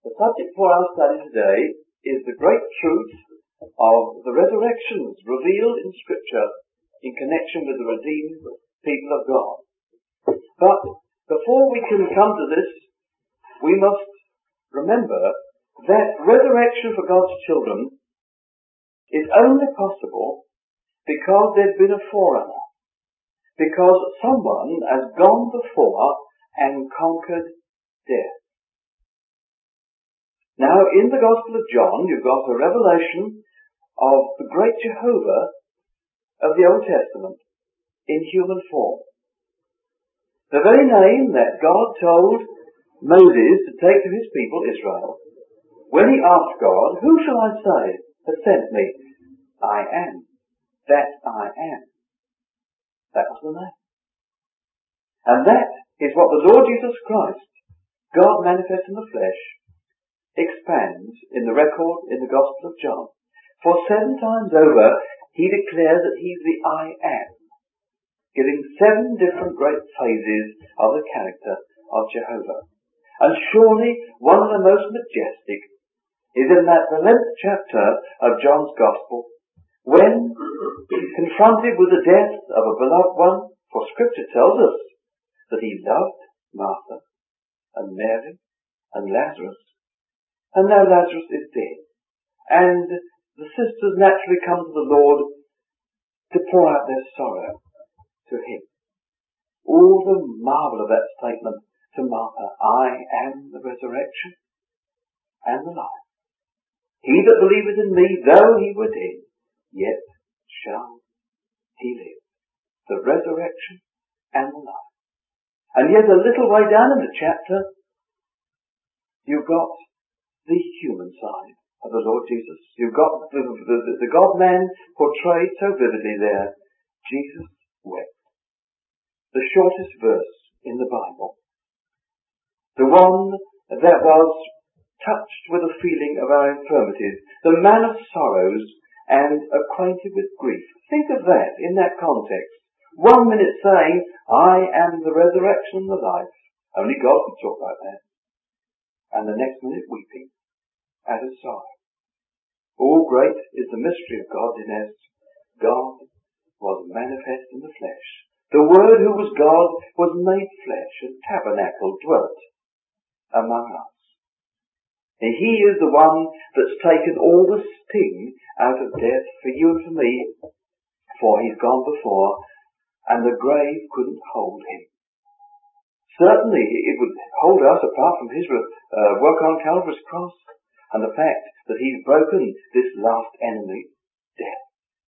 The subject for our study today is the great truth of the resurrections revealed in Scripture in connection with the redeemed people of God. But before we can come to this, we must remember that resurrection for God's children is only possible because there's been a forerunner, because someone has gone before and conquered death. Now, in the Gospel of John, you've got a revelation of the great Jehovah of the Old Testament in human form. The very name that God told Moses to take to his people Israel, when he asked God, "Who shall I say has sent me?" "I am that I am." That was the name. And that is what the Lord Jesus Christ, God manifest in the flesh, expands in the record in the Gospel of John. For 7 times over, he declares that he's the I am, giving 7 different great phases of the character of Jehovah. And surely one of the most majestic is in that 11th chapter of John's Gospel, when confronted with the death of a beloved one, for Scripture tells us that he loved Martha and Mary and Lazarus. And now Lazarus is dead. And the sisters naturally come to the Lord to pour out their sorrow to him. All the marvel of that statement to Martha, "I am the resurrection and the life. He that believeth in me, though he were dead, yet shall he live." The resurrection and the life. And yet a little way down in the chapter, you've got the human side of the Lord Jesus. You've got the God-man portrayed so vividly there. Jesus wept. The shortest verse in the Bible. The one that was touched with a feeling of our infirmities. The man of sorrows and acquainted with grief. Think of that in that context. 1 minute saying, "I am the resurrection and the life." Only God can talk like that. And the next minute weeping at his sorrow. All great is the mystery of godliness. God was manifest in the flesh. The Word who was God was made flesh and tabernacled, dwelt among us. And he is the one that's taken all the sting out of death for you and for me, for he's gone before, and the grave couldn't hold him. Certainly it would hold us apart from his work on Calvary's cross and the fact that he's broken this last enemy, death.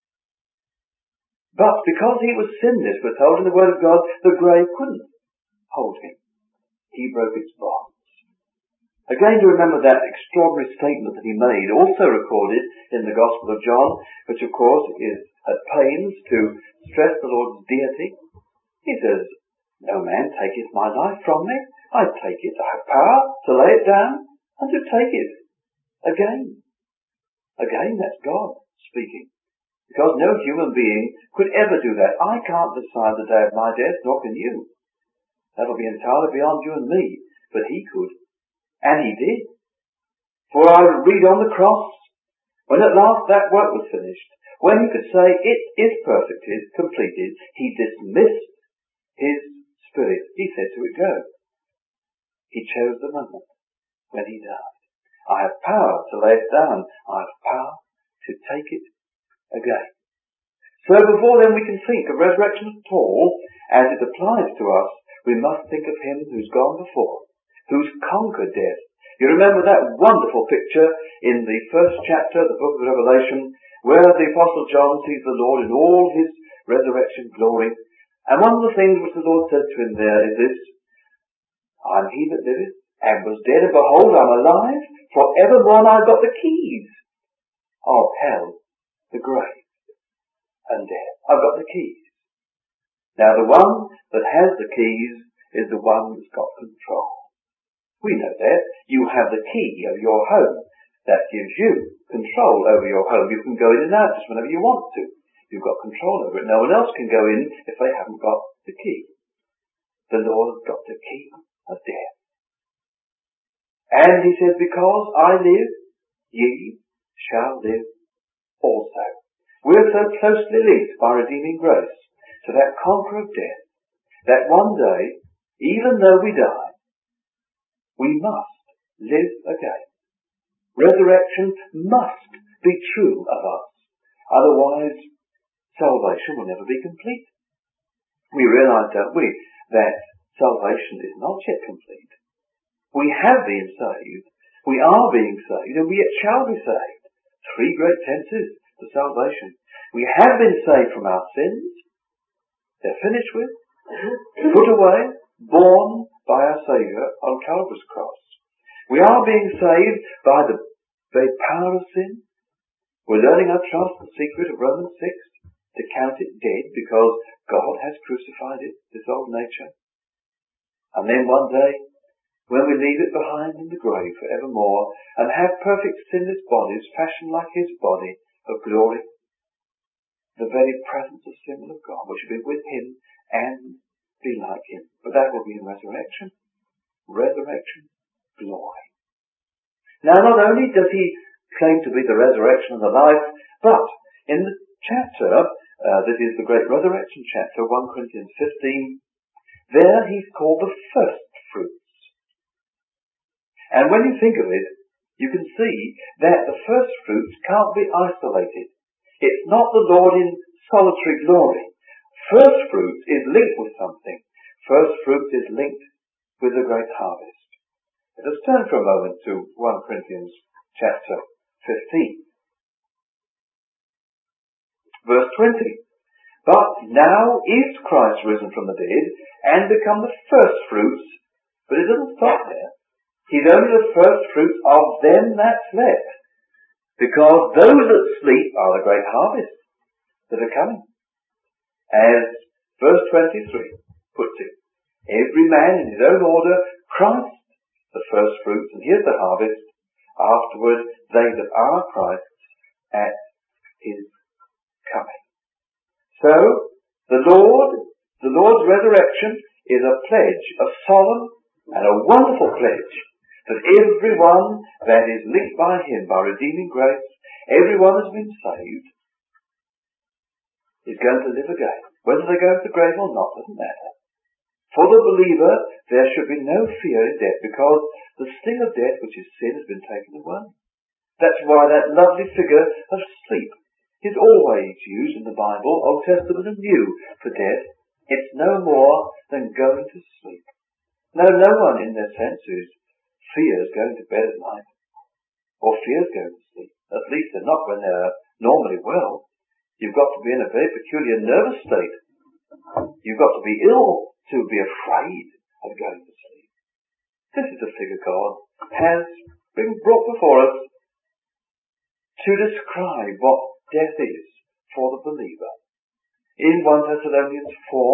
But because he was sinless, we're told in the Word of God, the grave couldn't hold him. He broke its bonds. Again, to remember that extraordinary statement that he made, also recorded in the Gospel of John, which of course is at pains to stress the Lord's deity. He says, "No man taketh my life from me. I take it. I have power to lay it down and to take it again." Again, that's God speaking. Because no human being could ever do that. I can't decide the day of my death, nor can you. That'll be entirely beyond you and me. But he could. And he did. For I read on the cross, when at last that work was finished, when he could say, "It is perfected, completed," he dismissed his spirit. He said to it, "Go." He chose the moment when he died. I have power to lay it down. I have power to take it again. So before then we can think of resurrection at all, as it applies to us, we must think of him who's gone before, who's conquered death. You remember that wonderful picture in the 1st chapter of the book of Revelation, where the Apostle John sees the Lord in all his resurrection glory. And one of the things which the Lord says to him there is this, "I'm he that liveth, and was dead, and behold, I'm alive, for evermore, and I've got the keys of hell, the grave, and death." I've got the keys. Now the one that has the keys is the one that's got control. We know that. You have the key of your home. That gives you control over your home. You can go in and out just whenever you want to. You've got control over it. No one else can go in if they haven't got the key. The Lord has got the key of death. And he says, because I live, ye shall live also. We're so closely linked by redeeming grace to that conqueror of death, that one day, even though we die, we must live again. Resurrection must be true of us. Otherwise, salvation will never be complete. We realize, don't we, that salvation is not yet complete. We have been saved, we are being saved, and we yet shall be saved. Three great tenses to salvation. We have been saved from our sins. They're finished with, put away, borne by our Saviour on Calvary's cross. We are being saved by the very power of sin. We're learning our trust, the secret of Romans 6, to count it dead because God has crucified it, this old nature. And then one day, when we leave it behind in the grave forevermore and have perfect sinless bodies fashioned like his body of glory, the very presence of symbol of God, we shall be with him and be like him. But that will be in resurrection. Resurrection, glory. Now, not only does he claim to be the resurrection and the life, but in the chapter that is the great resurrection chapter, 1 Corinthians 15, there he's called the first fruits. And when you think of it, you can see that the first fruits can't be isolated. It's not the Lord in solitary glory. First fruits is linked with something. First fruits is linked with the great harvest. Let us turn for a moment to 1 Corinthians chapter 15. Verse 20. But now is Christ risen from the dead and become the first fruits, but it doesn't stop there. He's only the first fruits of them that slept, because those that sleep are the great harvest that are coming. As verse 23 puts it, every man in his own order, Christ the first fruits, and here's the harvest, afterward they that are Christ's at his coming. So, the Lord's resurrection is a pledge, a solemn and a wonderful pledge, that everyone that is linked by him, by redeeming grace, everyone has been saved, is going to live again. Whether they go to the grave or not doesn't matter. For the believer, there should be no fear in death, because the sting of death, which is sin, has been taken away. That's why that lovely figure of sleep is always used in the Bible, Old Testament and New, for death. It's no more than going to sleep. No one in their senses fears going to bed at night, or fears going to sleep. At least they're not when they're normally well. You've got to be in a very peculiar nervous state. You've got to be ill to be afraid of going to sleep. This is the figure God has been brought before us to describe what death is for the believer. In 1 Thessalonians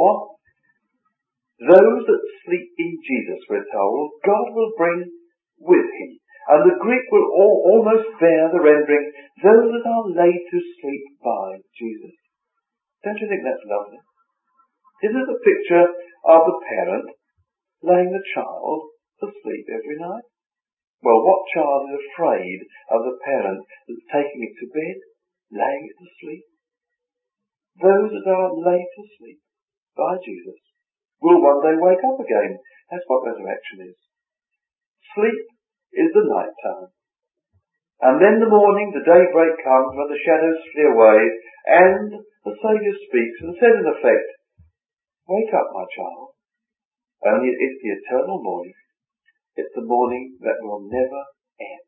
4, those that sleep in Jesus, we're told, God will bring with him. And the Greek will almost bear the rendering, those that are laid to sleep by Jesus. Don't you think that's lovely? This is a picture of the parent laying the child to sleep every night. Well, what child is afraid of the parent that's taking it to bed, laying it to sleep? Those that are laid to sleep by Jesus will one day wake up again. That's what resurrection is. Sleep is the night time. And then the morning, the daybreak comes when the shadows flee away and the Saviour speaks and says in effect, wake up, my child. Only it's the eternal morning. It's the morning that will never end.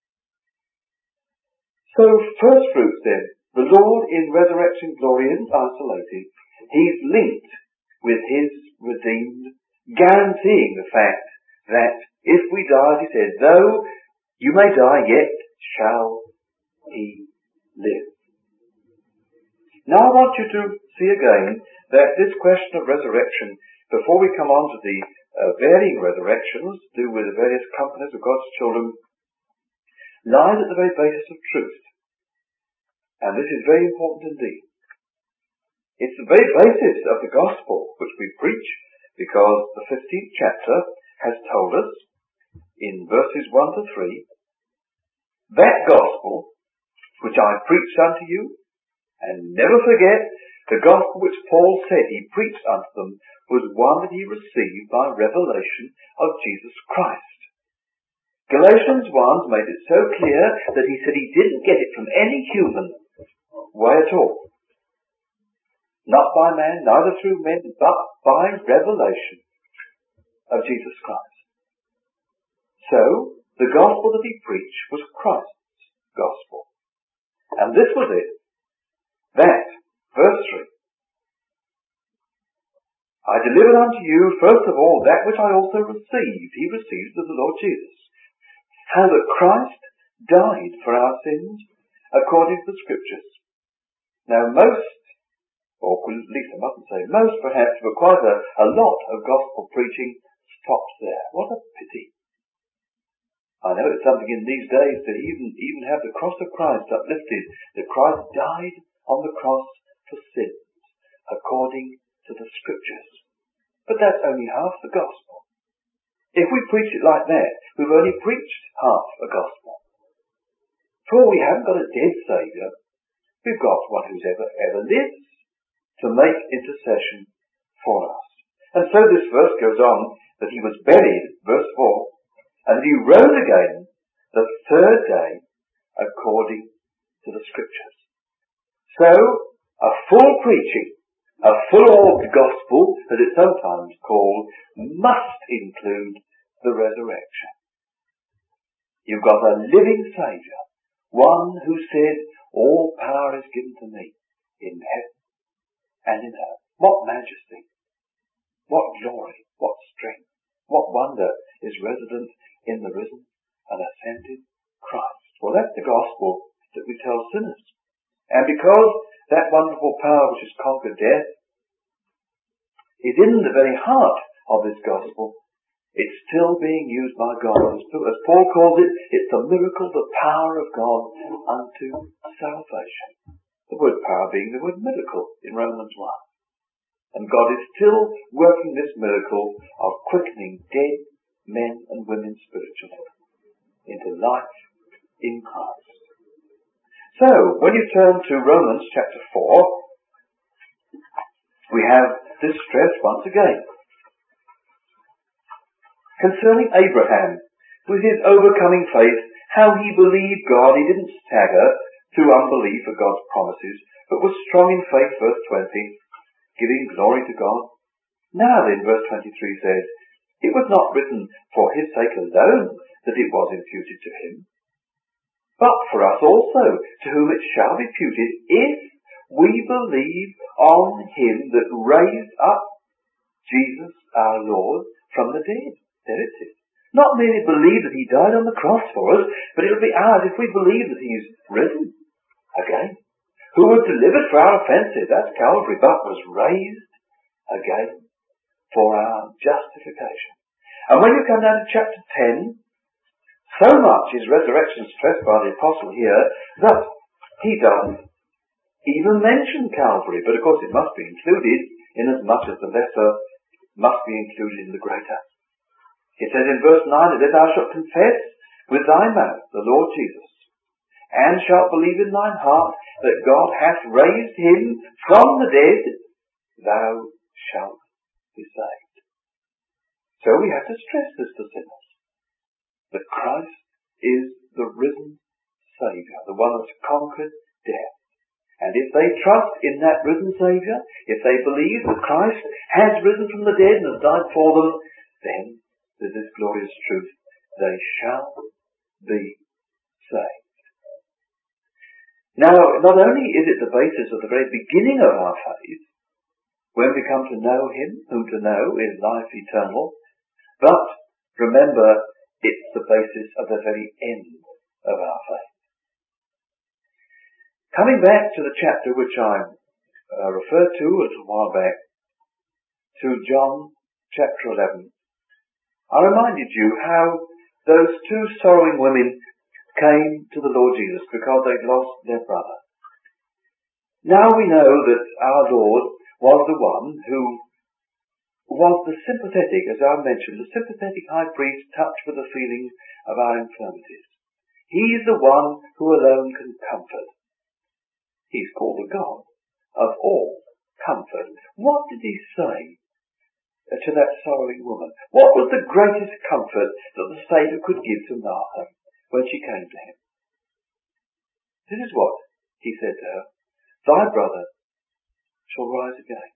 So first fruits then. The Lord in resurrection glory isn't isolated. He's linked with his redeemed, guaranteeing the fact that if we die, as he said, though you may die, yet shall he live. Now I want you to see again that this question of resurrection, before we come on to the varying resurrections, to do with the various companies of God's children, lies at the very basis of truth. And this is very important indeed. It's the very basis of the gospel which we preach, because the 15th chapter has told us in verses 1 to 3, that gospel which I preached unto you, and never forget, the gospel which Paul said he preached unto them was one that he received by revelation of Jesus Christ. Galatians 1 made it so clear that he said he didn't get it from any human way at all. Not by man, neither through men, but by revelation of Jesus Christ. So, the gospel that he preached was Christ's gospel. And this was it. That, verse 3. I delivered unto you, first of all, that which I also received. He received of the Lord Jesus. How that Christ died for our sins, according to the Scriptures. Now most, or at least I mustn't say most perhaps, but quite a lot of gospel preaching stops there. What a pity. I know it's something in these days to even have the cross of Christ uplifted, that Christ died on the cross for sins, according to the Scriptures. But that's only half the gospel. If we preach it like that, we've only preached half a gospel. For we haven't got a dead Saviour, we've got one who's ever lives to make intercession for us. And so this verse goes on, that he was buried, verse 4, and that he rose again the third day according to the Scriptures. So, a full preaching, a full-orbed gospel, as it's sometimes called, must include the resurrection. You've got a living Saviour, one who said, all power is given to me in heaven and in earth. What majesty, what glory, what strength, what wonder is resident in the risen and ascended Christ. Well, that's the gospel that we tell sinners. And because that wonderful power which has conquered death is in the very heart of this gospel, it's still being used by God. As Paul calls it, it's the miracle, the power of God unto salvation. The word power being the word miracle in Romans 1. And God is still working this miracle of quickening dead men and women spiritually into life in Christ. So, when you turn to Romans chapter 4, we have this stress once again. Concerning Abraham, with his overcoming faith, how he believed God, he didn't stagger through unbelief at God's promises, but was strong in faith, verse 20, giving glory to God. Now then, verse 23 says, it was not written for his sake alone that it was imputed to him, but for us also, to whom it shall be imputed, if we believe on him that raised up Jesus our Lord from the dead. There it is. Not merely believe that he died on the cross for us, but it will be ours if we believe that he is risen again. Who was delivered for our offences, that's Calvary, but was raised again for our justification. And when you come down to chapter 10, so much is resurrection stressed by the apostle here that he doesn't even mention Calvary, but of course it must be included inasmuch as the lesser must be included in the greater. It says in verse 9 that thou shalt confess with thy mouth the Lord Jesus, and shalt believe in thine heart that God hath raised him from the dead, thou shalt be saved. So we have to stress this to sinners, that Christ is the risen Saviour, the one that's conquered death. And if they trust in that risen Saviour, if they believe that Christ has risen from the dead and has died for them, then there's this glorious truth, they shall be saved. Now, not only is it the basis of the very beginning of our faith, when we come to know him, whom to know is life eternal, but remember, it's the basis of the very end of our faith. Coming back to the chapter which I referred to a little while back, to John chapter 11, I reminded you how those two sorrowing women came to the Lord Jesus because they'd lost their brother. Now we know that our Lord was the one who was the sympathetic, as I mentioned, the sympathetic high priest touched with the feelings of our infirmities. He is the one who alone can comfort. He's called the God of all comfort. What did he say to that sorrowing woman? What was the greatest comfort that the Saviour could give to Martha when she came to him? This is what he said to her: "Thy brother shall rise again."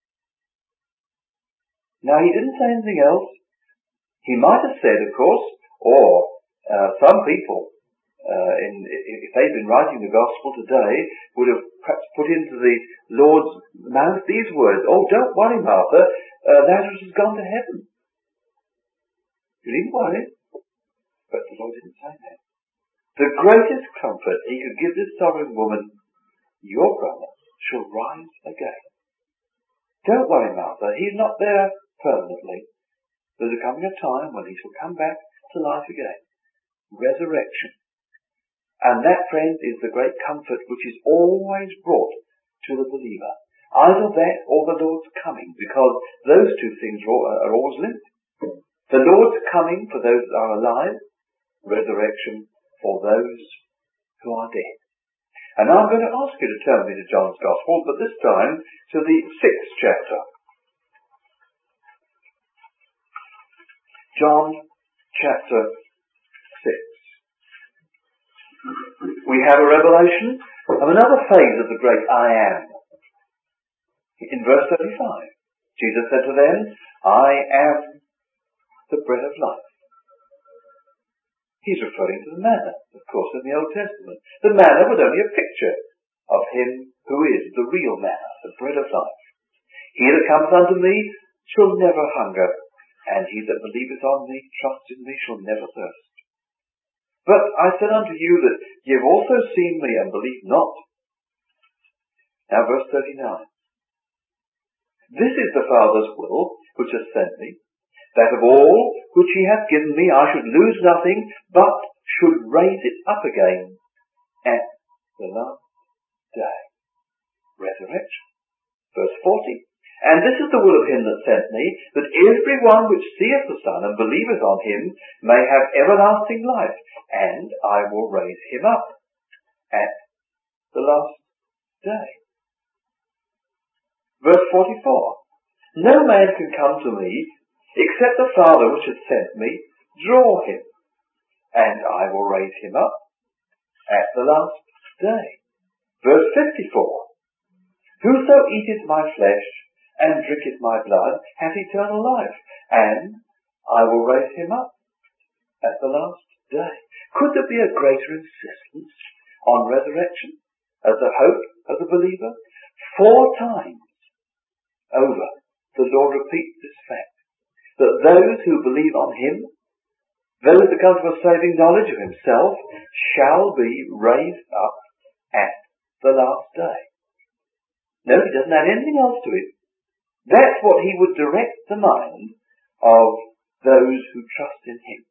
Now, he didn't say anything else. He might have said, of course, or some people, if they'd been writing the gospel today, would have perhaps put into the Lord's mouth these words: "Oh, don't worry, Martha, Lazarus has gone to heaven." You needn't worry. But the Lord didn't say that. The greatest comfort he could give this sorrowing woman: "Your brother shall rise again." Don't worry, Martha, he's not there permanently. There's coming a time when he shall come back to life again. Resurrection. And that, friends, is the great comfort which is always brought to the believer. Either that or the Lord's coming, because those two things are always linked. The Lord's coming for those that are alive, resurrection for those who are dead. And I'm going to ask you to turn me to John's Gospel, but this time to the 6th chapter. John chapter 6. We have a revelation of another phase of the great I am. In verse 35, Jesus said to them, "I am the bread of life." He's referring to the manna, of course, in the Old Testament. The manna was only a picture of him who is the real manna, the bread of life. "He that cometh unto me shall never hunger, and he that believeth on me, trusts in me, shall never thirst. But I said unto you that ye have also seen me, and believe not." Now verse 39. "This is the Father's will, which hath sent me, that of all which he hath given me I should lose nothing, but should raise it up again at the last day." Resurrection. Verse 40. "And this is the will of him that sent me, that every one which seeth the Son and believeth on him may have everlasting life, and I will raise him up at the last day." Verse 44. "No man can come to me, except the Father which hath sent me draw him, and I will raise him up at the last day." Verse 54. "Whoso eateth my flesh and drinketh my blood hath eternal life, and I will raise him up at the last day." Could there be a greater insistence on resurrection as the hope of the believer? 4 times over, the Lord repeats this fact, that those who believe on him, those that come to a saving knowledge of himself, shall be raised up at the last day. No, he doesn't add anything else to it. That's what he would direct the mind of those who trust in him.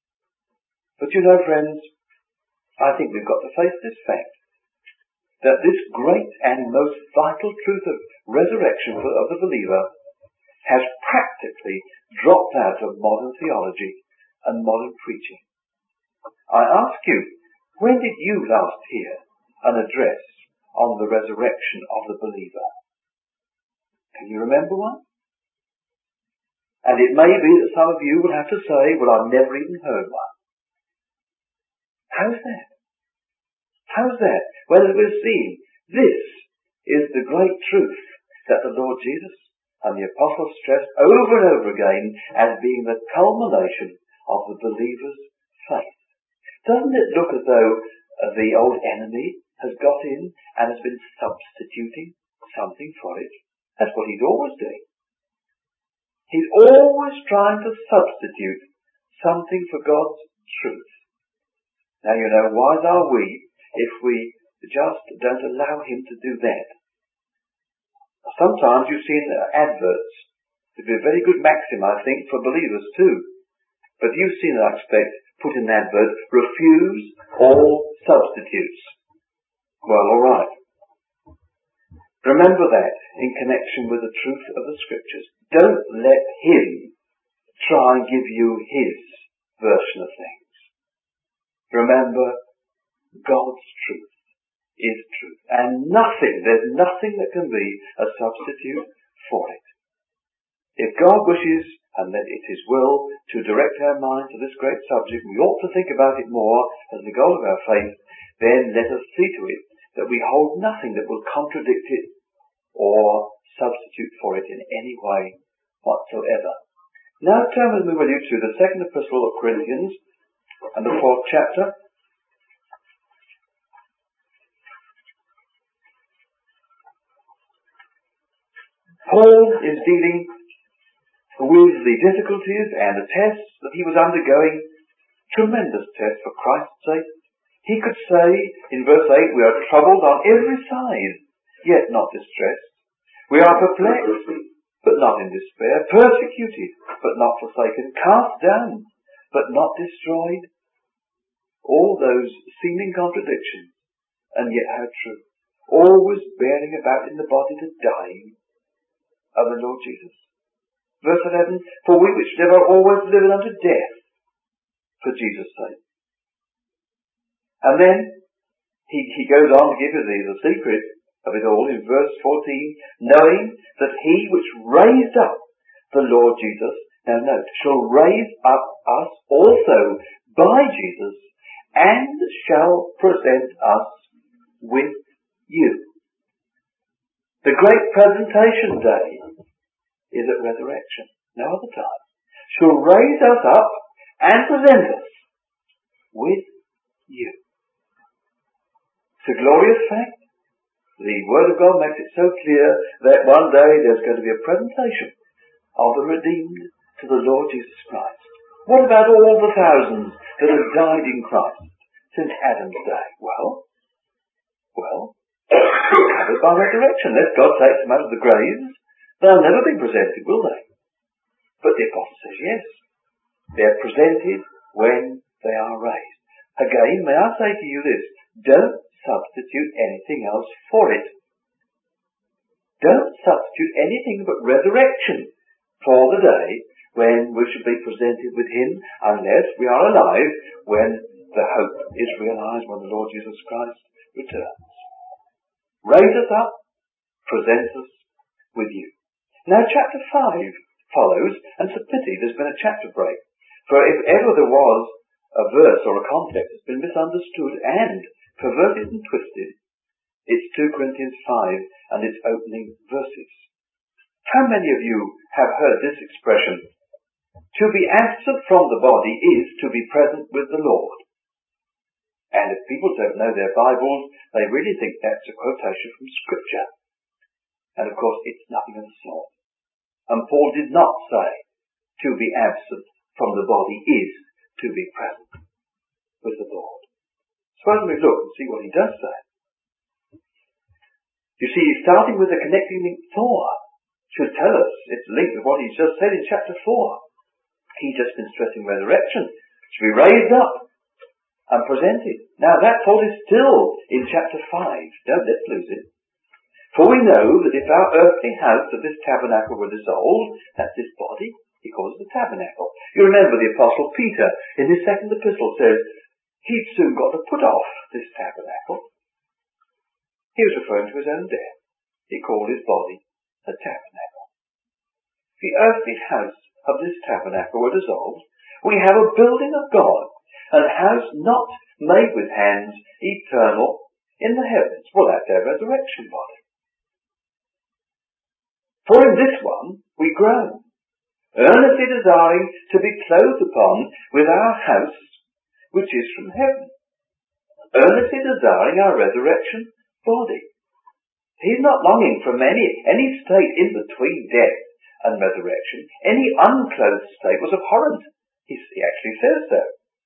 But you know, friends, I think we've got to face this fact, that this great and most vital truth of resurrection of the believer has practically dropped out of modern theology and modern preaching. I ask you, when did you last hear an address on the resurrection of the believer? Can you remember one? And it may be that some of you will have to say, "Well, I've never even heard one." How's that? How's that? Well, as we've seen, this is the great truth that the Lord Jesus and the apostles stressed over and over again as being the culmination of the believer's faith. Doesn't it look as though the old enemy has got in and has been substituting something for it? That's what he's always doing. He's always trying to substitute something for God's truth. Now, you know, wise are we if we just don't allow him to do that. Sometimes you've seen adverts. It'd be a very good maxim, I think, for believers too. But you've seen, I expect, put in an advert, "Refuse all substitutes." Well, all right. Remember that in connection with the truth of the Scriptures. don't let him try and give you his version of things. Remember, God's truth is truth. And there's nothing that can be a substitute for it. If God wishes, and that it is will, to direct our minds to this great subject, we ought to think about it more as the goal of our faith, then let us see to it that we hold nothing that will contradict it or substitute for it in any way whatsoever. Now turn with me, will you, to the second epistle of Corinthians and the 4th chapter. Paul is dealing with the difficulties and the tests that he was undergoing, tremendous tests for Christ's sake. He could say in verse 8, we are troubled on every side, yet not distressed. We are perplexed, but not in despair, persecuted, but not forsaken, cast down, but not destroyed. All those seeming contradictions, and yet how true. Always bearing about in the body the dying of the Lord Jesus. Verse 11, for we which live are always living unto death for Jesus' sake. And then he goes on to give you the secret of it all in verse 14, knowing that he which raised up the Lord Jesus, now note, shall raise up us also by Jesus and shall present us with you. The great presentation day is at resurrection, no other time. Shall raise us up and present us with you. It's a glorious fact. The Word of God makes it so clear that one day there's going to be a presentation of the redeemed to the Lord Jesus Christ. What about all the thousands that have died in Christ since Adam's day? Well, covered by resurrection. Let God take them out of the graves. They'll never be presented, will they? But the Apostle says yes. They're presented when they are raised. Again, may I say to you this, don't substitute anything else for it. Don't substitute anything but resurrection for the day when we should be presented with Him, unless we are alive when the hope is realized when the Lord Jesus Christ returns. Raise us up, present us with you. Now chapter 5 follows, and it's a pity there's been a chapter break. For if ever there was a verse or a context that's been misunderstood and perverted and twisted, it's 2 Corinthians 5 and its opening verses. How many of you have heard this expression? To be absent from the body is to be present with the Lord. And if people don't know their Bibles, they really think that's a quotation from Scripture. And of course, it's nothing of the sort. And Paul did not say, to be absent from the body is to be present with the Lord. Suppose we look and see what he does say. You see, starting with the connecting link 4 should tell us it's linked with what he's just said in chapter 4. He's just been stressing resurrection. To be raised up and presented. Now that thought is still in chapter 5. Don't let's lose it. For we know that if our earthly house of this tabernacle were dissolved, that's this body, he calls it the tabernacle. You remember the Apostle Peter in his second epistle says, he'd soon got to put off this tabernacle. He was referring to his own death. He called his body a tabernacle. The earthly house of this tabernacle were dissolved. We have a building of God, a house not made with hands, eternal, in the heavens. Well, that's our resurrection body. For in this one we groan, earnestly desiring to be clothed upon with our house which is from heaven, earnestly desiring our resurrection body. He's not longing for any state in between death and resurrection. Any unclothed state was abhorrent. He actually says so.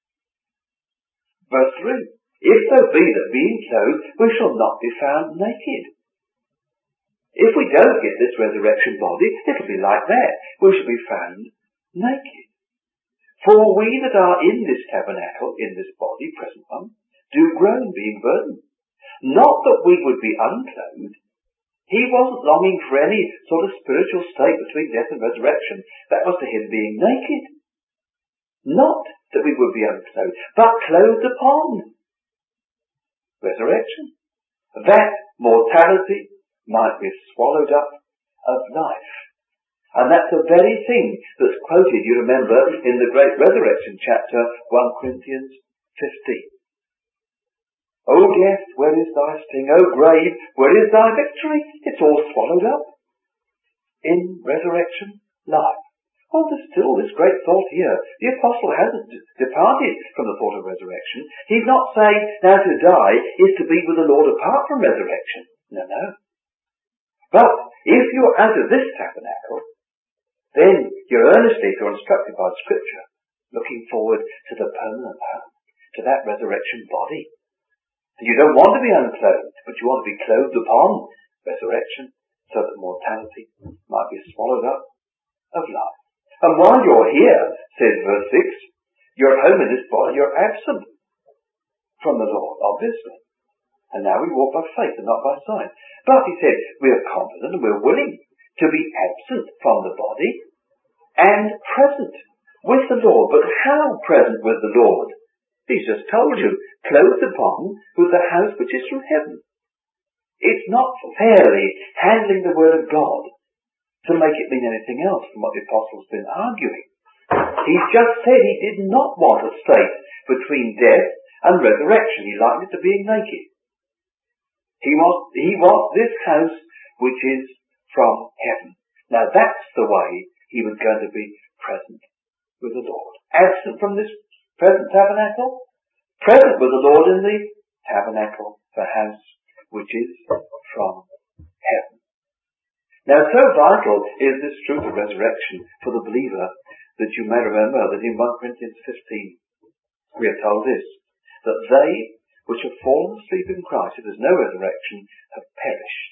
Verse 3, if so be that being clothed we shall not be found naked. If we don't get this resurrection body, it'll be like that. We shall be found naked. For we that are in this tabernacle, in this body, present one, do groan, being burdened. Not that we would be unclothed, He wasn't longing for any sort of spiritual state between death and resurrection. That was to him being naked. Not that we would be unclothed, but clothed upon. Resurrection. That mortality might be swallowed up of life. And that's the very thing that's quoted, you remember, in the great resurrection chapter, 1 Corinthians 15. O death, where is thy sting? O grave, where is thy victory? It's all swallowed up in resurrection life. Oh, there's still this great thought here. The apostle hasn't departed from the thought of resurrection. He's not saying now to die is to be with the Lord apart from resurrection. No, no. But if you're out of this tabernacle, then you're earnestly, if you're instructed by Scripture, looking forward to the permanent home, to that resurrection body. And you don't want to be unclothed, but you want to be clothed upon resurrection, so that mortality might be swallowed up of life. And while you're here, says verse 6, you're at home in this body, you're absent from the Lord, obviously. And now we walk by faith and not by sight. But he said, we are confident and we're willing to be absent from the body and present with the Lord. But how present with the Lord? He's just told you, clothed upon with the house which is from heaven. It's not fairly handling the word of God to make it mean anything else from what the apostle's been arguing. He's just said he did not want a state between death and resurrection. He likened it to being naked. He wants this house which is from heaven. Now that's the way he was going to be present with the Lord. Absent from this present tabernacle, present with the Lord in the tabernacle, the house which is from heaven. Now, so vital is this truth of resurrection for the believer that you may remember that in 1 Corinthians 15 we are told this, that they which have fallen asleep in Christ, if there's no resurrection, have perished.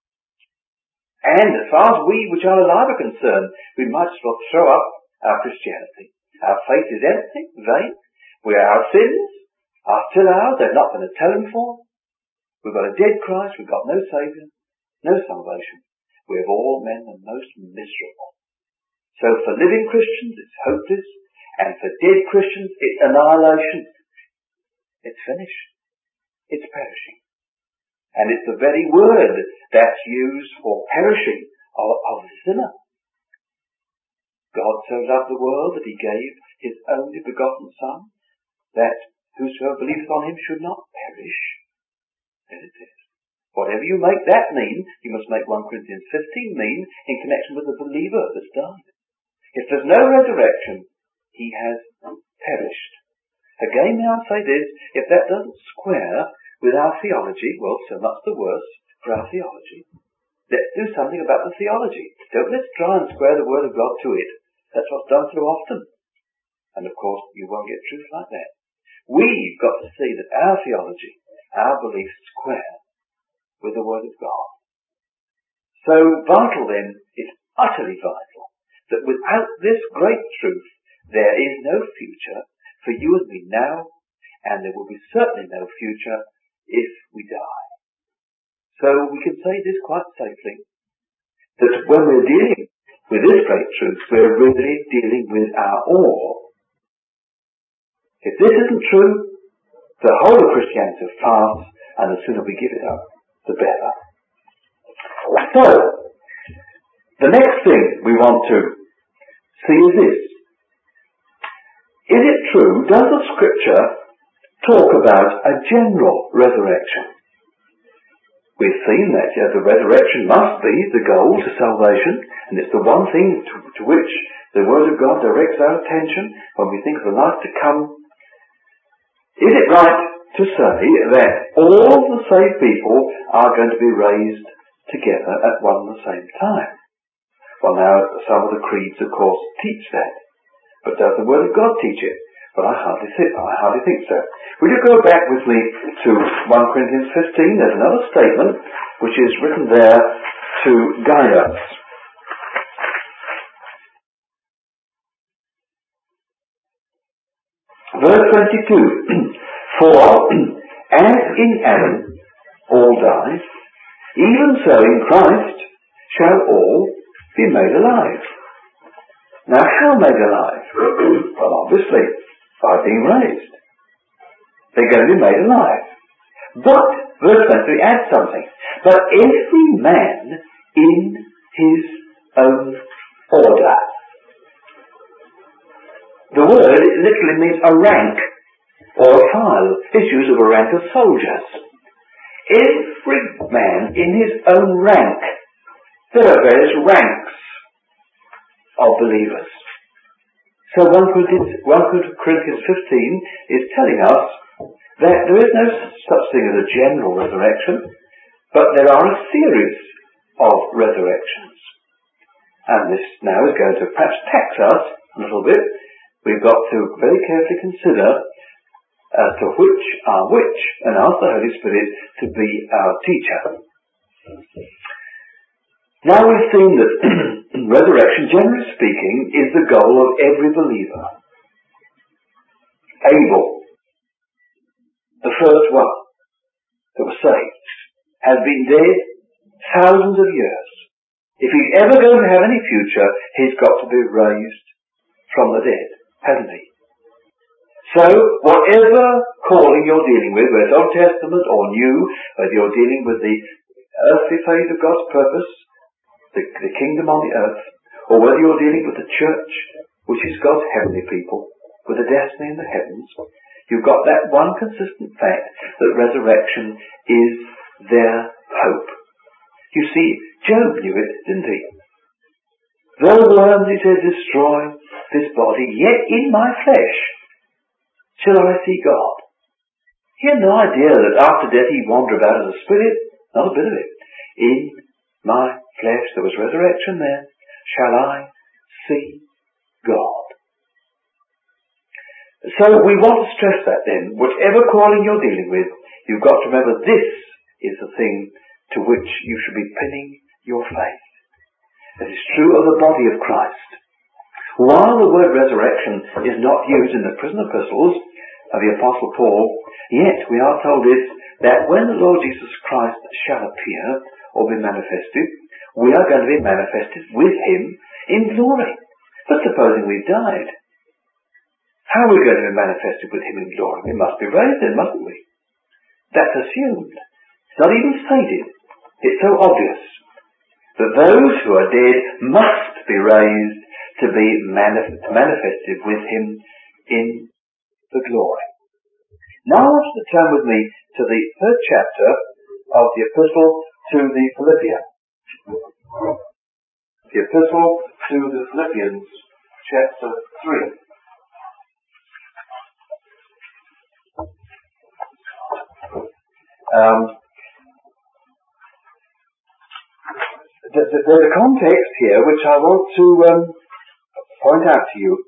And as far as we which are alive are concerned, we might as well throw up our Christianity. Our faith is empty, vain. Our sins are still ours, they've not been atoned for. We've got a dead Christ, we've got no Saviour, no salvation. We're of all men the most miserable. So for living Christians, it's hopeless, and for dead Christians, it's annihilation. It's finished. It's perishing. And it's the very word that's used for perishing of the sinner. God so loved the world that he gave his only begotten Son, that whosoever believeth on him should not perish. There it is. Whatever you make that mean, you must make 1 Corinthians 15 mean in connection with the believer that's died. If there's no resurrection, he has perished. Again, now I say this, if that doesn't square with our theology, well, so much the worse for our theology. Let's do something about the theology. Don't let's try and square the Word of God to it. That's what's done so often. And of course, you won't get truth like that. We've got to see that our theology, our beliefs square with the Word of God. So vital then, it's utterly vital, that without this great truth, there is no future for you and me now, and there will be certainly no future if we die. So we can say this quite safely, that when we're dealing with this great truth, we're really dealing with our all. If this isn't true, the whole of Christianity will pass, and the sooner we give it up, the better. So, the next thing we want to see is this. Is it true, does the Scripture talk about a general resurrection? We've seen that the resurrection must be the goal to salvation, and it's the one thing to which the Word of God directs our attention when we think of the life to come. Is it right to say that all the saved people are going to be raised together at one and the same time? Well, now, some of the creeds, of course, teach that. But does the Word of God teach it? Well, I hardly think so. Will you go back with me to 1 Corinthians 15? There's another statement which is written there to Gaius. Verse 22. For, as in Adam all die, even so in Christ shall all be made alive. Now how made alive? Well, obviously, by being raised. They're going to be made alive. But, verse 23 adds something. But every man in his own order. The word literally means a rank or a file. It's used of a rank of soldiers. Every man in his own rank. There are various ranks of believers. So 1 Corinthians 15 is telling us that there is no such thing as a general resurrection, but there are a series of resurrections. And this now is going to perhaps tax us a little bit. We've got to very carefully consider as to which are which, and ask the Holy Spirit to be our teacher. Now we've seen that resurrection, generally speaking, is the goal of every believer. Abel, the first one that was saved, has been dead thousands of years. If he's ever going to have any future, he's got to be raised from the dead, hasn't he? So, whatever calling you're dealing with, whether it's Old Testament or New, whether you're dealing with the earthly phase of God's purpose, the kingdom on the earth, or whether you're dealing with the church, which is God's heavenly people, with a destiny in the heavens, you've got that one consistent fact that resurrection is their hope. You see, Job knew it, didn't he? Though worms, he said, destroy this body, yet in my flesh shall I see God. He had no idea that after death he'd wander about as a spirit. Not a bit of it. In my flesh, there was resurrection there. Shall I see God? So we want to stress that then. Whatever calling you're dealing with, you've got to remember this is the thing to which you should be pinning your faith. It is true of the body of Christ. While the word resurrection is not used in the prison epistles of the Apostle Paul, yet we are told this, that when the Lord Jesus Christ shall appear or be manifested, we are going to be manifested with him in glory. But supposing we've died, how are we going to be manifested with him in glory? We must be raised then, mustn't we? That's assumed. It's not even stated. It's so obvious that those who are dead must be raised to be manifested with him in the glory. Now I want you to turn with me to the 3rd chapter of the epistle to the Philippians. The epistle to the Philippians, chapter 3. There's a context here which I want to point out to you.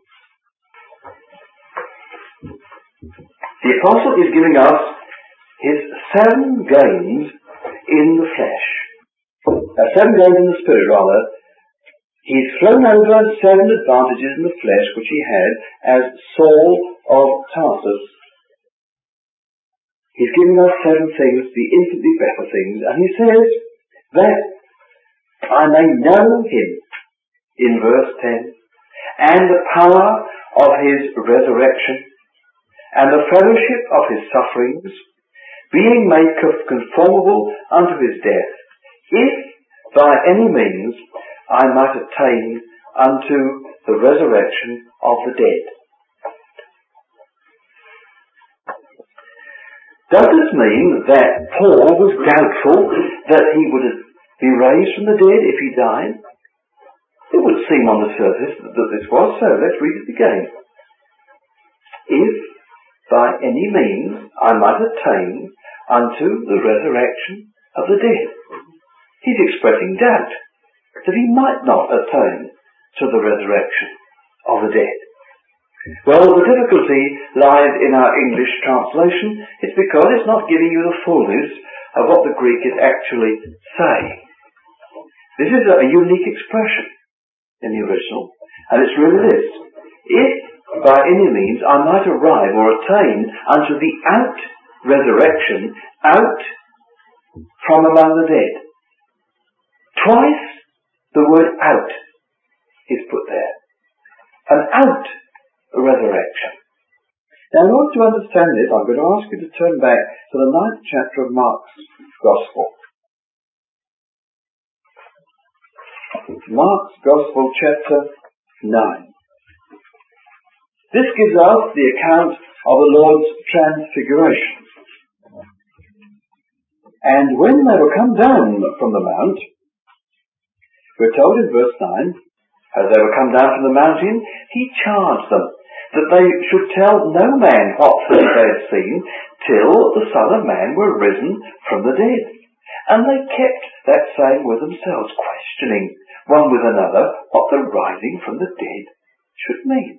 The apostle is giving us his 7 gains in the flesh. 7 gains in the spirit, rather. He's flown over 7 advantages in the flesh which he had as Saul of Tarsus. He's giving us 7 things, the infinitely better things, and he says that I may know him, in verse 10, and the power of his resurrection, and the fellowship of his sufferings, being made conformable unto his death, if by any means I might attain unto the resurrection of the dead. Does this mean that Paul was doubtful that he would be raised from the dead if he died? It would seem on the surface that this was so. Let's read it again. If by any means I might attain unto the resurrection of the dead. He's expressing doubt that he might not attain to the resurrection of the dead. Well, the difficulty lies in our English translation. It's because it's not giving you the fullness of what the Greek is actually saying. This is a unique expression in the original, and it's really this. If by any means I might arrive or attain unto the resurrection out from among the dead. Twice the word out is put there. An out resurrection. Now, in order to understand this, I'm going to ask you to turn back to the 9th chapter of Mark's Gospel. Mark's Gospel, chapter 9. This gives us the account of the Lord's transfiguration. And when they were come down from the mount, we're told in verse 9, as they were come down from the mountain, he charged them that they should tell no man what things they had seen till the Son of Man were risen from the dead. And they kept that saying with themselves, questioning one with another what the rising from the dead should mean.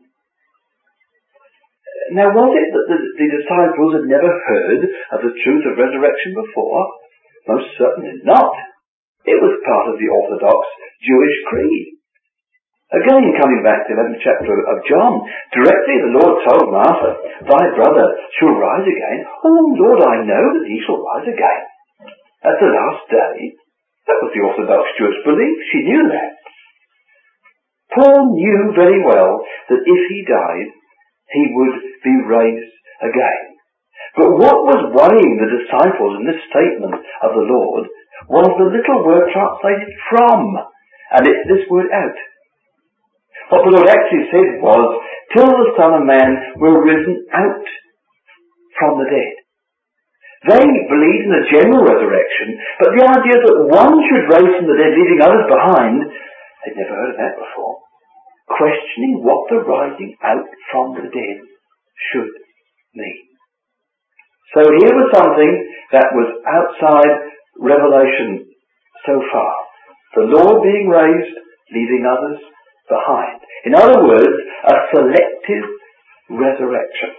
Now, was it that the disciples had never heard of the truth of resurrection before? Most certainly not. It was part of the Orthodox Jewish creed. Again, coming back to the 11th chapter of John, directly the Lord told Martha, thy brother shall rise again. Oh, Lord, I know that he shall rise again at the last day. That was the Orthodox Jewish belief. She knew that. Paul knew very well that if he died, he would be raised again. But what was worrying the disciples in this statement of the Lord was the little word translated from, and it's this word out. What the Lord actually said was, till the Son of Man were risen out from the dead. They believed in a general resurrection, but the idea that one should rise from the dead, leaving others behind, they'd never heard of that before. Questioning what the rising out from the dead should mean. So here was something that was outside revelation so far. The Lord being raised, leaving others behind. In other words, a selective resurrection.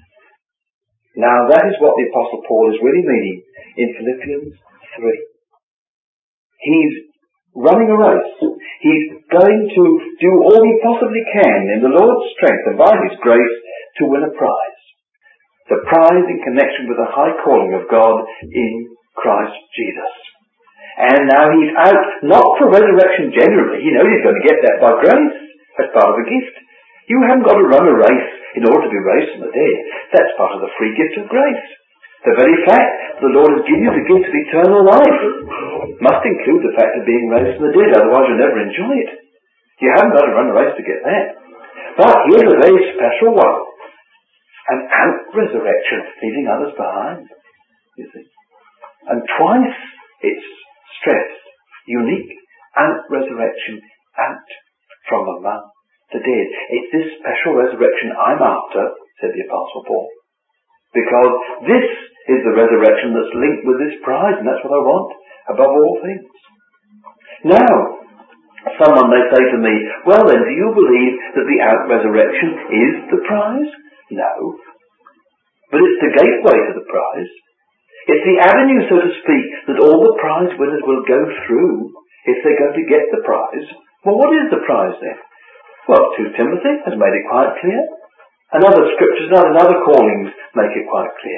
Now that is what the Apostle Paul is really meaning in Philippians 3. He's running a race. He's going to do all he possibly can in the Lord's strength and by his grace to win a prize. The prize in connection with the high calling of God in Christ Jesus. And now he's out, not for resurrection generally. He knows he's going to get that by grace. That's part of the gift. You haven't got to run a race in order to be raised from the dead. That's part of the free gift of grace. The very fact the Lord has given you the gift of eternal life must include the fact of being raised from the dead, otherwise you'll never enjoy it. You haven't got to run a race to get that. But here's a very special one. An out-resurrection, leaving others behind. You see. And twice it's stressed. Unique out-resurrection, out from among the dead. It's this special resurrection I'm after, said the Apostle Paul. Because this is the resurrection that's linked with this prize, and that's what I want above all things. Now, someone may say to me, well then, do you believe that the out-resurrection is the prize? No. But it's the gateway to the prize. It's the avenue, so to speak, that all the prize winners will go through if they're going to get the prize. Well, what is the prize then? Well, 2 Timothy has made it quite clear. And other scriptures and other callings make it quite clear.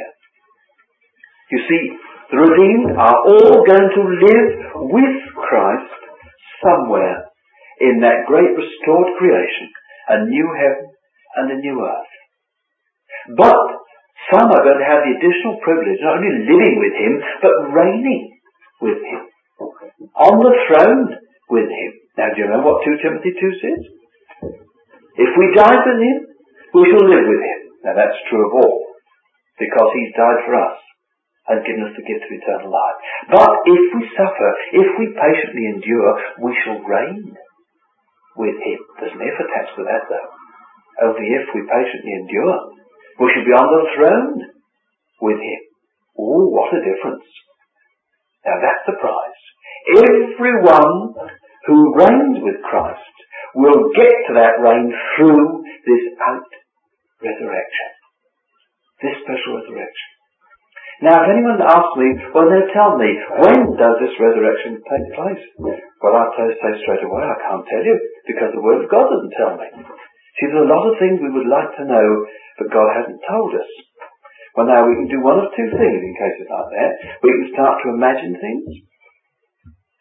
You see, the redeemed are all going to live with Christ somewhere in that great restored creation, a new heaven and a new earth. But some are going to have the additional privilege not only living with him, but reigning with him. On the throne with him. Now, do you remember what 2 Timothy 2 says? If we die with him, we shall live with him. Now, that's true of all, because he's died for us and given us the gift of eternal life. But if we suffer, if we patiently endure, we shall reign with him. There's an if attached to that, though. Only if we patiently endure, we shall be on the throne with him. Oh, what a difference. Now, that's the prize. Everyone who reigns with Christ will get to that reign through this out-resurrection. This special resurrection. Now, if anyone asks me, well, now tell me, when does this resurrection take place? Well, I'll say straight away, I can't tell you, because the Word of God doesn't tell me. See, there are a lot of things we would like to know, but God hasn't told us. Well, now, we can do one of two things in cases like that. We can start to imagine things.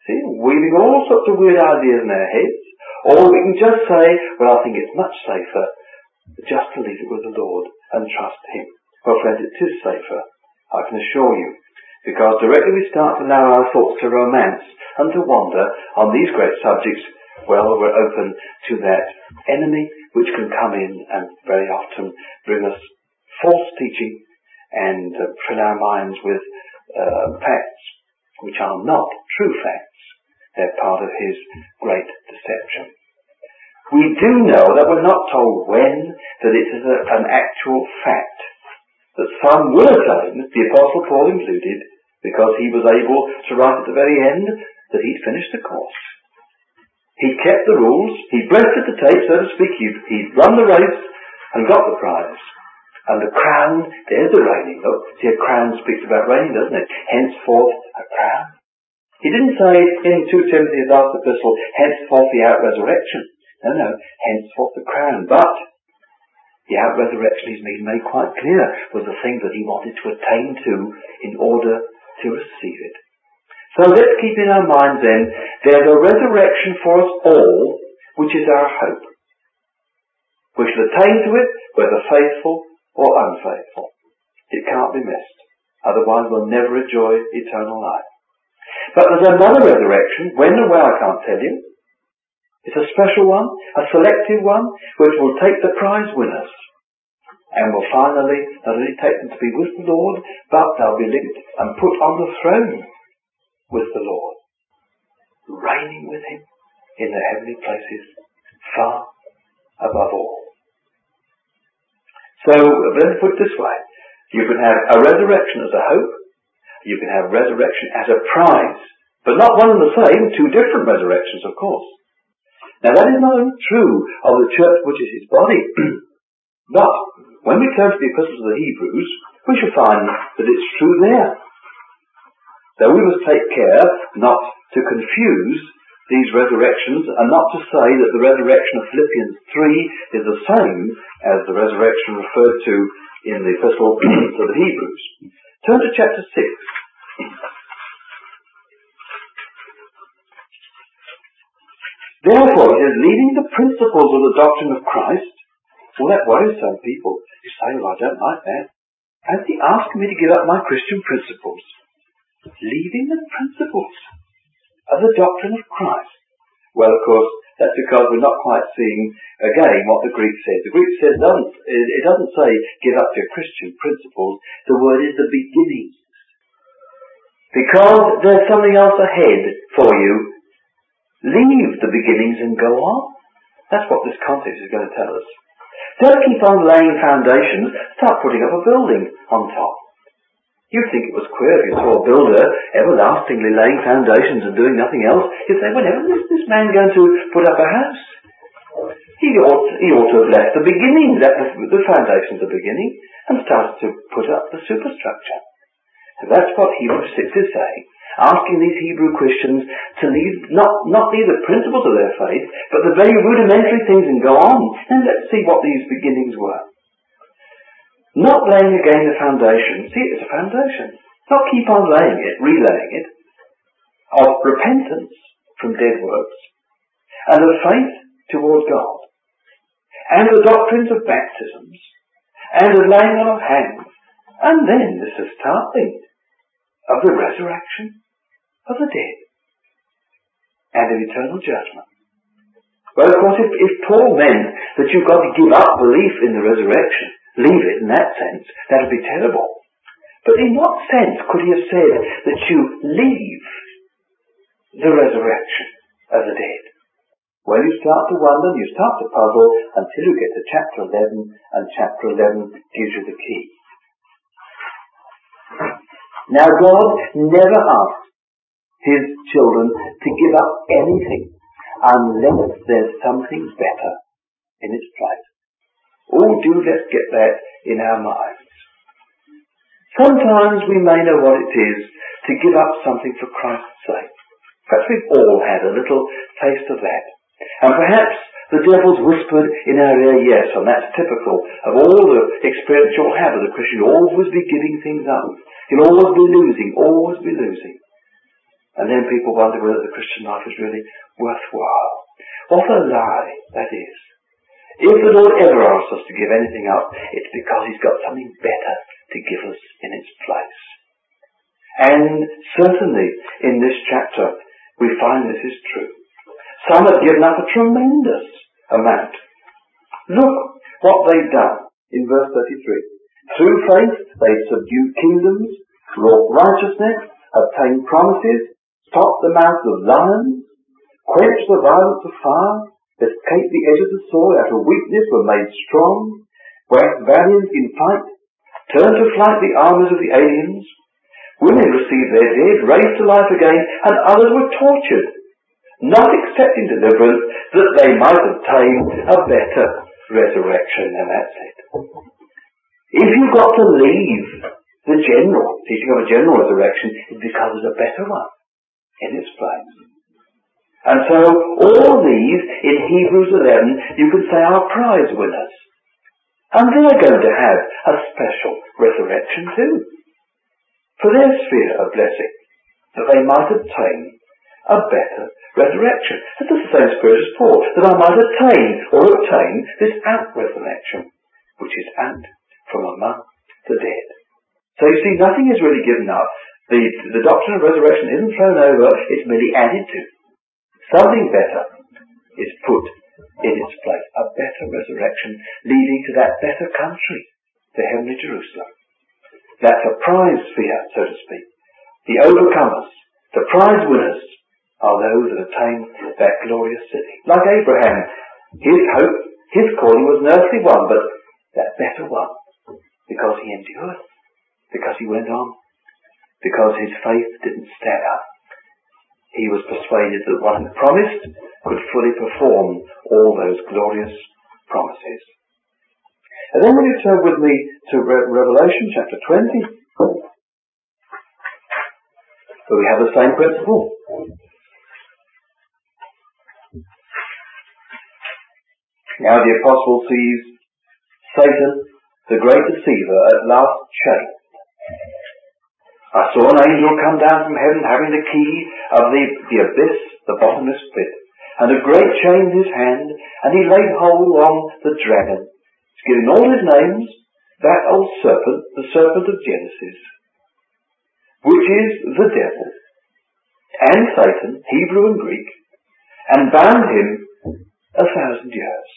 See, weaving all sorts of weird ideas in our heads. Or we can just say, well, I think it's much safer just to leave it with the Lord and trust Him. Well, friends, it is safer, I can assure you, because directly we start to allow our thoughts to romance and to wander on these great subjects, well, we're open to that enemy which can come in and very often bring us false teaching and fill our minds with facts which are not true facts. They're part of his great deception. We do know that we're not told when, that it is an actual fact that some will attain, the Apostle Paul included, because he was able to write at the very end that he'd finished the course. He kept the rules, he breasted the tape, so to speak, he'd run the race and got the prize. And the crown, there's the reigning. Look, see, a crown speaks about reigning, doesn't it? Henceforth, a crown. He didn't say in 2 Timothy's last epistle, henceforth the out-resurrection. No, henceforth the crown. But the out-resurrection he's made quite clear was the thing that he wanted to attain to in order to receive it. So let's keep in our minds then, there's a resurrection for us all, which is our hope. We shall attain to it, whether faithful or unfaithful. It can't be missed. Otherwise we'll never enjoy eternal life. But there's another resurrection, when and where I can't tell you. It's a special one, a selective one, which will take the prize winners. And will finally not only take them to be with the Lord, but they'll be linked and put on the throne with the Lord, reigning with Him in the heavenly places, far above all. So, let's put it this way. You can have a resurrection as a hope. You can have resurrection as a prize. But not one and the same, two different resurrections, of course. Now, that is not only true of the church which is His body. But, when we turn to the epistles of the Hebrews, we shall find that it's true there. Though we must take care not to confuse these resurrections and not to say that the resurrection of Philippians 3 is the same as the resurrection referred to in the epistle to the Hebrews. Turn to chapter 6. Therefore, it is leaving the principles of the doctrine of Christ. Well, that worries some people. You say, well, I don't like that. Has He asked me to give up my Christian principles? Leaving the principles of the doctrine of Christ. Well, of course, that's because we're not quite seeing, again, what the Greek says. The Greek says it doesn't say give up your Christian principles. The word is the beginnings. Because there's something else ahead for you. Leave the beginnings and go on. That's what this context is going to tell us. Don't keep on laying foundations. Start putting up a building on top. You'd think it was queer if you saw a builder everlastingly laying foundations and doing nothing else. You'd say, whenever is this man going to put up a house? He ought to have left the beginning, the foundations the beginning, and started to put up the superstructure. So that's what Hebrews 6 is saying. Asking these Hebrew Christians to leave, not leave the principles of their faith, but the very rudimentary things and go on. And let's see what these beginnings were. Not laying again the foundation. See, it's a foundation. Not keep on laying it, relaying it, of repentance from dead works, and of faith toward God, and the doctrines of baptisms, and of laying on of hands, and then this is starting of the resurrection of the dead, and of eternal judgment. Well, of course, if Paul meant that you've got to give up belief in the resurrection, leave it in that sense, that would be terrible. But in what sense could he have said that you leave the resurrection of the dead? Well, you start to wonder, you start to puzzle until you get to chapter 11, and chapter 11 gives you the key. Now, God never asked His children to give up anything unless there's something better in its place. Oh, let's get that in our minds. Sometimes we may know what it is to give up something for Christ's sake. Perhaps we've all had a little taste of that. And perhaps the devil's whispered in our ear, yes, and that's typical of all the experience you'll have as a Christian. You'll always be giving things up. You'll always be losing, always be losing. And then people wonder whether the Christian life is really worthwhile. What a lie that is. If the Lord ever asks us to give anything up, it's because He's got something better to give us in its place. And certainly in this chapter we find this is true. Some have given up a tremendous amount. Look what they've done in verse 33. Through faith they subdued kingdoms, wrought righteousness, obtained promises, stopped the mouths of lions, quenched the violence of fire, escaped the edge of the sword, out of weakness were made strong, waxed valiant in fight, turned to flight the armies of the aliens. Women received their dead, raised to life again, and others were tortured, not accepting deliverance, that they might obtain a better resurrection. And that's it. If you've got to leave the general teaching of a general resurrection, it's because there's a better one in its place. And so all these in Hebrews 11 you could say are prize winners. And they're going to have a special resurrection too, for their sphere of blessing, that they might obtain a better resurrection. That's the same spirit as Paul, that I might obtain this out-resurrection, which is out from among the dead. So you see, nothing is really given up. The doctrine of resurrection isn't thrown over, it's merely added to. Something better is put in its place, a better resurrection leading to that better country, the heavenly Jerusalem. That's a prize sphere, so to speak. The overcomers, the prize winners, are those that attain that glorious city. Like Abraham, his hope, his calling was an earthly one, but that better one, because he endured, because he went on, because his faith didn't stand up. He was persuaded that one who promised could fully perform all those glorious promises. And then will you turn with me to Revelation chapter 20, where we have the same principle. Now the apostle sees Satan, the great deceiver, at last chained. I saw an angel come down from heaven having the key of the abyss, the bottomless pit, and a great chain in his hand, and he laid hold on the dragon, giving all his names, that old serpent, the serpent of Genesis, which is the devil, and Satan, Hebrew and Greek, and bound him 1,000 years,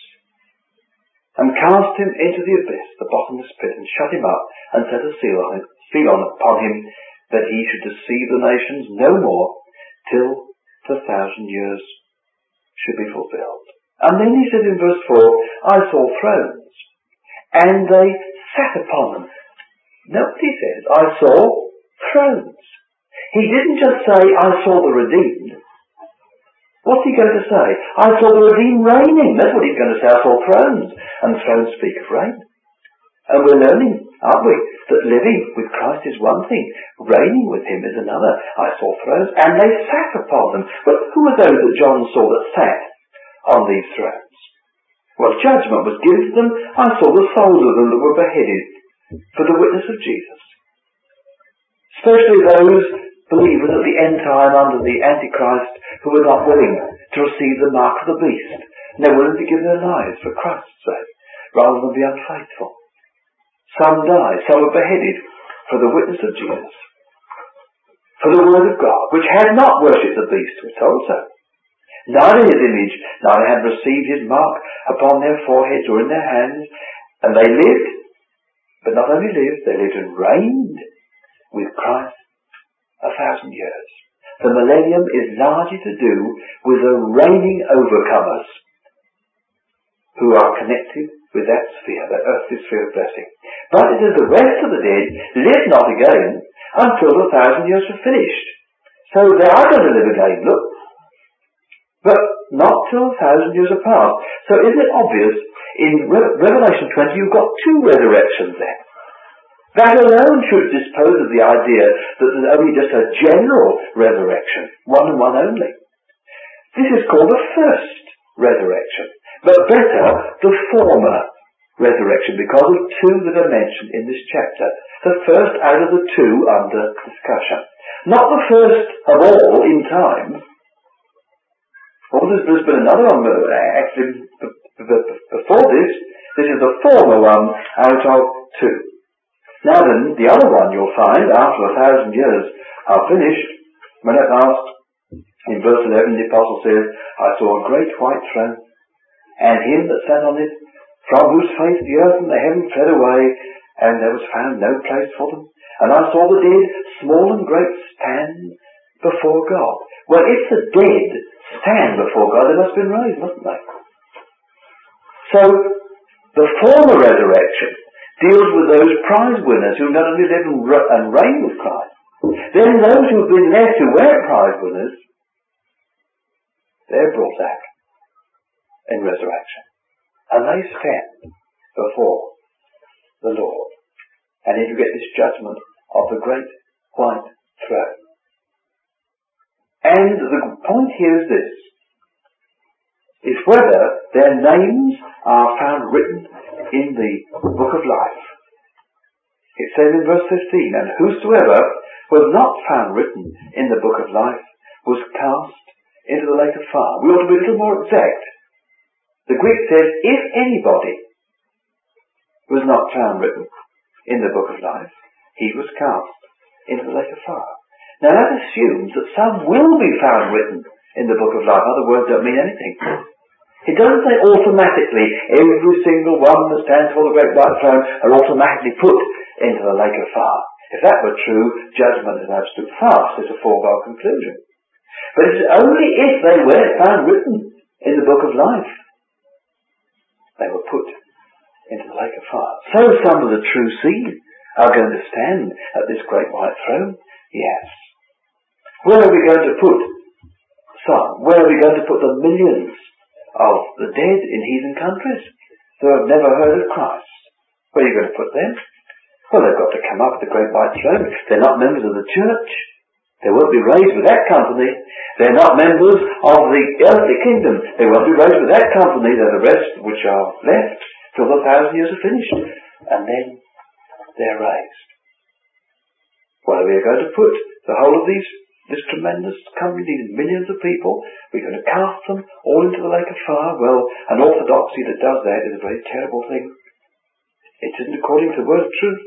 and cast him into the abyss, the bottomless pit, and shut him up, and set a seal upon him, that he should deceive the nations no more, till the 1,000 years should be fulfilled. And then he said in verse 4, I saw thrones, and they sat upon them. Note what he says, I saw thrones. He didn't just say, I saw the redeemed. What's he going to say? I saw the redeemed reigning. That's what he's going to say. I saw thrones. And thrones speak of reign. And we're learning, aren't we, that living with Christ is one thing, reigning with him is another. I saw thrones, and they sat upon them. But who were those that John saw that sat on these thrones? Well, judgment was given to them. I saw the souls of them that were beheaded for the witness of Jesus. Especially those believers at the end time under the Antichrist who were not willing to receive the mark of the beast. And they're willing to give their lives for Christ's sake, rather than be unfaithful. Some died, some were beheaded for the witness of Jesus, for the word of God, which had not worshipped the beast, we're told so. Neither his image, neither had received his mark upon their foreheads or in their hands, and they lived, but not only lived, they lived and reigned with Christ 1,000 years. The millennium is largely to do with the reigning overcomers who are connected with that sphere, that earthly sphere of blessing. But it is the rest of the dead live not again until the 1,000 years are finished. So they are going to live again, look. But not till 1,000 years are passed. So isn't it obvious, in Revelation 20 you've got two resurrections there. That alone should dispose of the idea that there's only just a general resurrection, one and one only. This is called the first resurrection, but better, the former resurrection, because of two that are mentioned in this chapter. The first out of the two under discussion. Not the first of all in time. Well, there's been another one, actually, before this. This is the former one out of two. Now then, the other one you'll find, after 1,000 years are finished, when at last, in verse 11, the apostle says, I saw a great white throne, and him that sat on it, from whose face the earth and the heaven fled away, and there was found no place for them. And I saw the dead, small and great, stand before God. Well, if the dead stand before God, they must have been raised, mustn't they? So, the former resurrection deals with those prize winners who not only live and reign with Christ, then those who have been left who were prize winners, they're brought out in resurrection. And they stand before the Lord. And then you get this judgment of the great white throne. And the point here is this, is whether their names are found written in the book of life. It says in verse 15, and whosoever was not found written in the book of life was cast into the lake of fire. We ought to be a little more exact. The Greek says, if anybody was not found written in the book of life, he was cast into the lake of fire. Now that assumes that some will be found written in the book of life. Other words don't mean anything. It doesn't say automatically every single one that stands before the great white throne are automatically put into the lake of fire. If that were true, judgment is an absolute farce. It's a foregone conclusion. But it's only if they were found written in the book of life they were put into the lake of fire. So some of the true seed are going to stand at this great white throne? Yes. Where are we going to put some? Where are we going to put the millions of the dead in heathen countries who have never heard of Christ? Where are you going to put them? Well, they've got to come up with the great white throne. They're not members of the church. They won't be raised with that company. They're not members of the earthly kingdom. They won't be raised with that company. They're the rest which are left till the 1,000 years are finished. And then they're raised. Where are we going to put the whole of this tremendous company, these millions of people? We're going to cast them all into the lake of fire. Well, an orthodoxy that does that is a very terrible thing. It isn't according to the word of truth.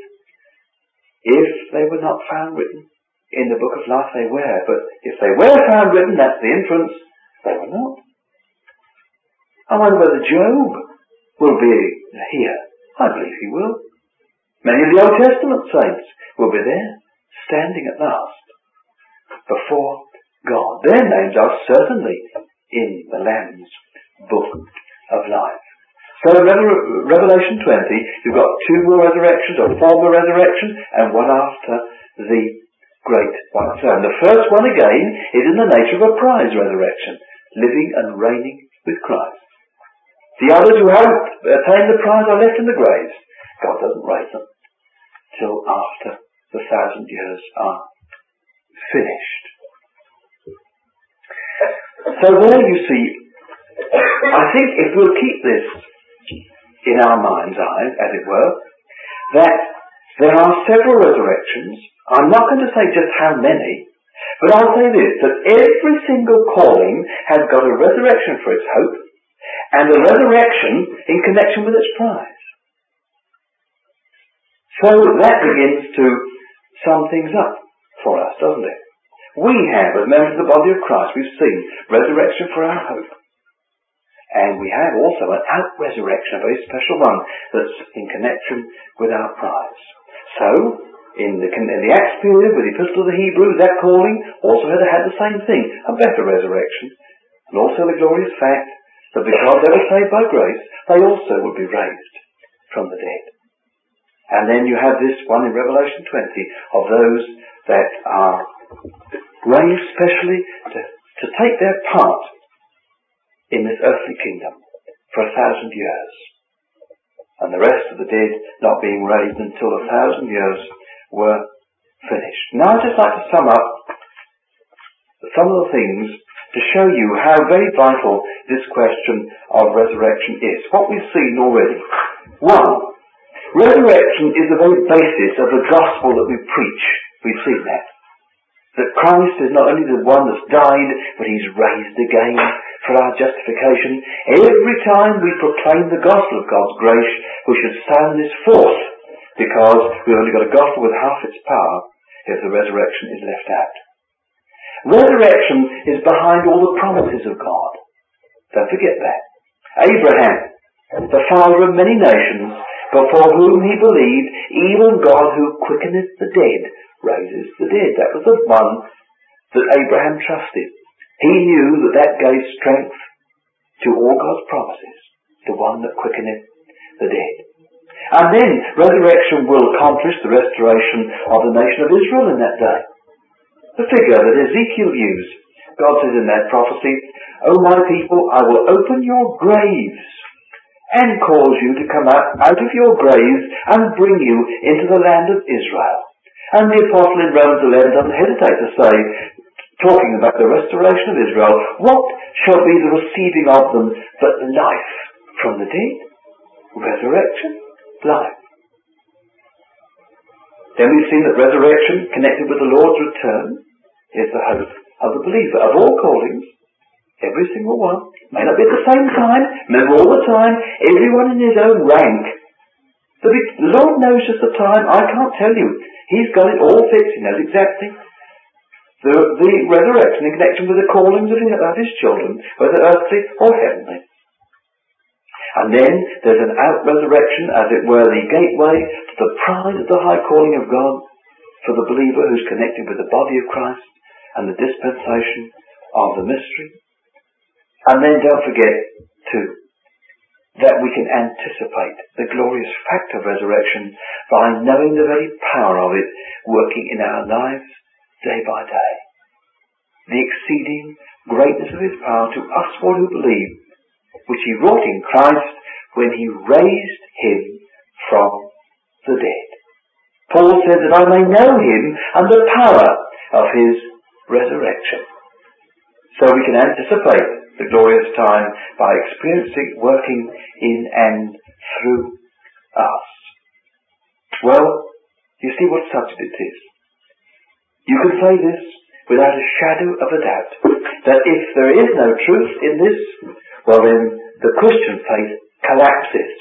If they were not found written in the book of life, they were. But if they were found written, that's the inference, they were not. I wonder whether Job will be here. I believe he will. Many of the Old Testament saints will be there, standing at last before God. Their names are certainly in the Lamb's book of life. So in Revelation 20, you've got two more resurrections, a former resurrection, and one after the great white throne. The first one again is in the nature of a prize resurrection, living and reigning with Christ. The others who haven't attained the prize are left in the graves. God doesn't raise them till after the 1,000 years are finished. So there you see, I think if we'll keep this in our mind's eye, as it were, that there are several resurrections. I'm not going to say just how many, but I'll say this, that every single calling has got a resurrection for its hope, and a resurrection in connection with its prize. So that begins to sum things up for us, doesn't it? We have, as members of the body of Christ, we've seen resurrection for our hope. And we have also an out-resurrection, a very special one, that's in connection with our prize. So, in the Acts period, with the Epistle of the Hebrews, that calling also had the same thing, a better resurrection. And also the glorious fact that because they were saved by grace, they also would be raised from the dead. And then you have this one in Revelation 20 of those that are raised specially to take their part in this earthly kingdom for 1,000 years. And the rest of the dead not being raised until 1,000 years were finished. Now I'd just like to sum up some of the things to show you how very vital this question of resurrection is. What we've seen already. One, resurrection is the very basis of the gospel that we preach. We've seen that. That Christ is not only the one that's died, but he's raised again for our justification. Every time we proclaim the gospel of God's grace, we should sound this forth, because we've only got a gospel with half its power if the resurrection is left out. Resurrection is behind all the promises of God. Don't forget that. Abraham, the father of many nations, before whom he believed, even God who quickeneth the dead, raises the dead. That was the one that Abraham trusted. He knew that that gave strength to all God's promises, the one that quickeneth the dead. And then resurrection will accomplish the restoration of the nation of Israel in that day. The figure that Ezekiel used, God says in that prophecy, O my people, I will open your graves and cause you to come out of your graves and bring you into the land of Israel. And the apostle in Romans 11 doesn't hesitate to say, talking about the restoration of Israel, what shall be the receiving of them but life from the dead? Resurrection, life. Then we've seen that resurrection connected with the Lord's return is the hope of the believer of all callings. Every single one. May not be at the same time. Remember all the time, everyone in his own rank. The Lord knows just the time. I can't tell you. He's got it all fixed. He knows exactly. The resurrection in connection with the callings of his children, whether earthly or heavenly. And then there's an out-resurrection, as it were, the gateway to the pride of the high calling of God for the believer who's connected with the body of Christ and the dispensation of the mystery. And then don't forget, too, that we can anticipate the glorious fact of resurrection by knowing the very power of it working in our lives day by day. The exceeding greatness of his power to us all who believe, which he wrought in Christ when he raised him from the dead. Paul said that I may know him and the power of his resurrection. So we can anticipate the glorious time by experiencing working in and through us. Well, you see what subject it is. You can say this without a shadow of a doubt, that if there is no truth in this, well then the Christian faith collapses.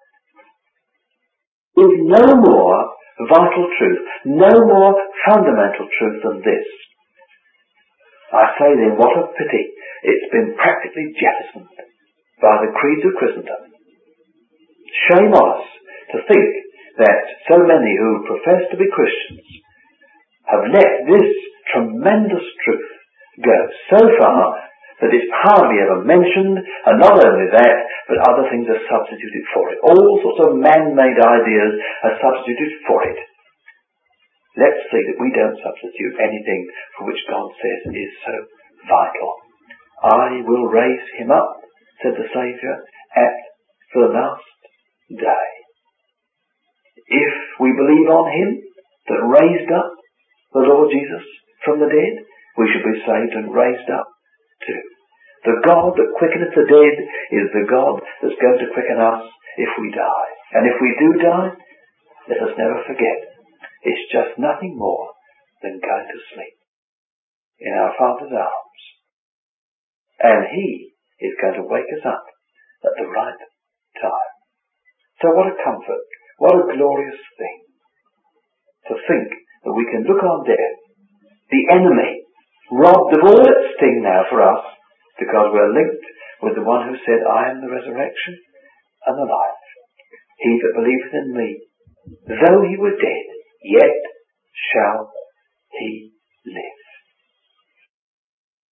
There is no more vital truth, no more fundamental truth than this. I say then, what a pity it's been practically jettisoned by the creeds of Christendom. Shame on us to think that so many who profess to be Christians have let this tremendous truth go so far that it's hardly ever mentioned, and not only that, but other things are substituted for it. All sorts of man-made ideas are substituted for it. Let's see that we don't substitute anything for which God says is so vital. I will raise him up, said the Saviour, at the last day. If we believe on him that raised up the Lord Jesus from the dead, we should be saved and raised up too. The God that quickeneth the dead is the God that's going to quicken us if we die. And if we do die, let us never forget, it's just nothing more than going to sleep in our Father's arms. And he is going to wake us up at the right time. So what a comfort, what a glorious thing to think that we can look on death, the enemy, robbed of all its sting now for us, because we're linked with the one who said, I am the resurrection and the life. He that believeth in me, though he were dead, yet shall